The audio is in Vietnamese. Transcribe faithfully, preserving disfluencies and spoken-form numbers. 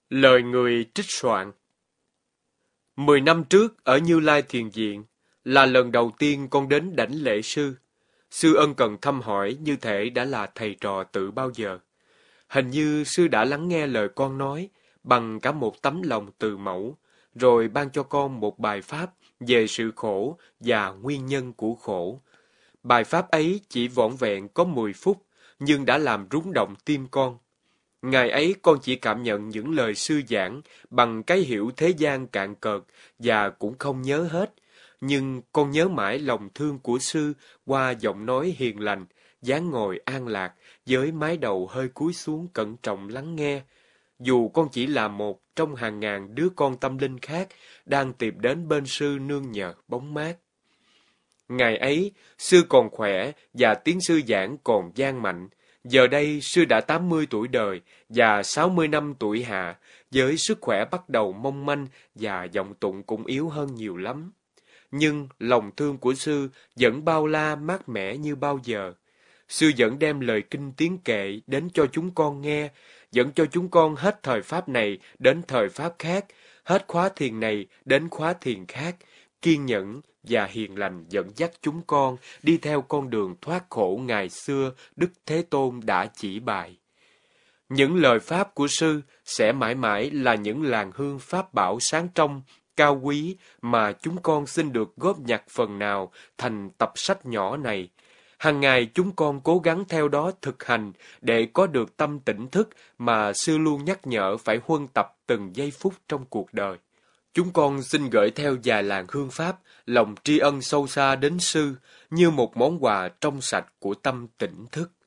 Lời người trích soạn. Mười năm trước ở Như Lai Thiền Viện là lần đầu tiên con đến đảnh lễ sư. Sư ân cần thăm hỏi như thể đã là thầy trò từ bao giờ. Hình như sư đã lắng nghe lời con nói bằng cả một tấm lòng từ mẫu, rồi ban cho con một bài pháp về sự khổ và nguyên nhân của khổ. Bài pháp ấy chỉ vỏn vẹn có mười phút, nhưng đã làm rung động tim con. Ngày ấy con chỉ cảm nhận những lời sư giảng bằng cái hiểu thế gian cạn cợt và cũng không nhớ hết. Nhưng con nhớ mãi lòng thương của sư qua giọng nói hiền lành, dáng ngồi an lạc với mái đầu hơi cúi xuống cẩn trọng lắng nghe. Dù con chỉ là một trong hàng ngàn đứa con tâm linh khác đang tìm đến bên sư nương nhờ bóng mát. Ngày ấy, sư còn khỏe và tiếng sư giảng còn vang mạnh. Giờ đây, sư đã tám mươi tuổi đời và sáu mươi năm tuổi hạ, với sức khỏe bắt đầu mong manh và giọng tụng cũng yếu hơn nhiều lắm. Nhưng lòng thương của sư vẫn bao la mát mẻ như bao giờ. Sư vẫn đem lời kinh tiếng kệ đến cho chúng con nghe, dẫn cho chúng con hết thời pháp này đến thời pháp khác, hết khóa thiền này đến khóa thiền khác, kiên nhẫn và hiền lành dẫn dắt chúng con đi theo con đường thoát khổ ngày xưa Đức Thế Tôn đã chỉ bài. Những lời pháp của sư sẽ mãi mãi là những làn hương pháp bảo sáng trong, cao quý mà chúng con xin được góp nhặt phần nào thành tập sách nhỏ này. Hàng ngày chúng con cố gắng theo đó thực hành để có được tâm tỉnh thức mà sư luôn nhắc nhở phải huân tập từng giây phút trong cuộc đời. Chúng con xin gửi theo vài làn hương pháp, lòng tri ân sâu xa đến sư như một món quà trong sạch của tâm tỉnh thức.